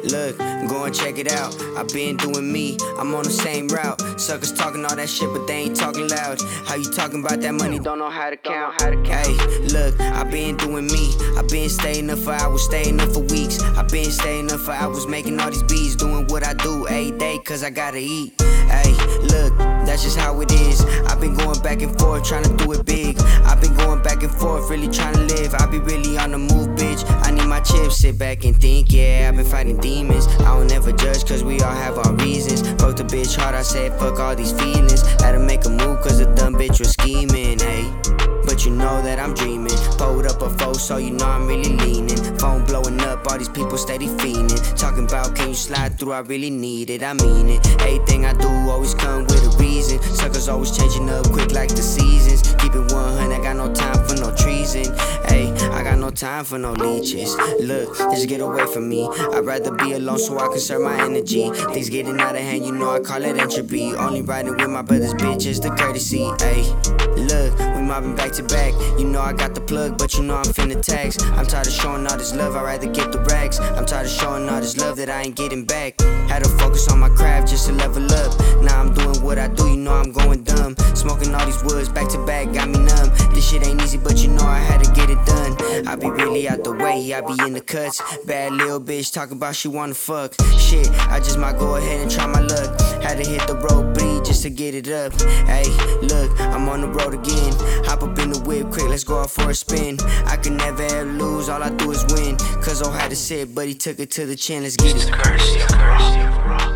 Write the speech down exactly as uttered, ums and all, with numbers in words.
Look, go and check it out. I been doing me, I'm on the same route. Suckers talking all that shit, but they ain't talking loud. How you talking about that money? Don't know how to count. Hey, look, I been doing me. I been staying up for hours, staying up for weeks. I been staying up for hours, making all these beats, doing what I do every day, cause I gotta eat. Hey, look, that's just how it is. I've been going back and forth, trying to do it big. I've been going back and forth, really trying to live. I be really on the move, bitch. I need my chips, sit back and think, yeah, I've been fighting demons. I don't ever judge, cause we all have our reasons. Broke the bitch hard, I said, fuck all these feelings. Had to make a move, cause the dumb bitch was scheming, hey. But you know that I'm dreaming. Pulled up a foe, so you know I'm really leaning. Phone blowing up, all these people steady fiending. Talking about can you slide through, I really need it, I mean it. Everything I do always come with a reason. Suckers always changing up quick like the seasons. Keep it one hundred, got no time for no treason. Hey, I got no time for no leeches. Look, just get away from me. I'd rather be alone so I conserve my energy. Things getting out of hand, you know I call it entropy. Only riding with my brother's bitch is the courtesy. Hey, look, we mobbing back to back. You know I got the plug, but you know I'm finna tax. I'm tired of showing all this love, I'd rather get the racks. I'm tired of showing all this love that I ain't getting back. Had to focus on my craft just to level up. Now I'm doing what I do, you know I'm going dumb. Smoking all these woods back to back, got me numb. This shit ain't easy, but you know I had to get it done. I be really out the way, I be in the cuts. Bad little bitch talking about she wanna fuck. Shit, I just might go ahead and try my luck. Had to hit the road bleed just to get it up. Hey, look, I'm on the road again. Hop up in the whip quick, let's go out for a spin. I can never ever lose, all I do is win. Cause O had to sit, but he took it to the chin, let's get it. It's the courtesy of Raw.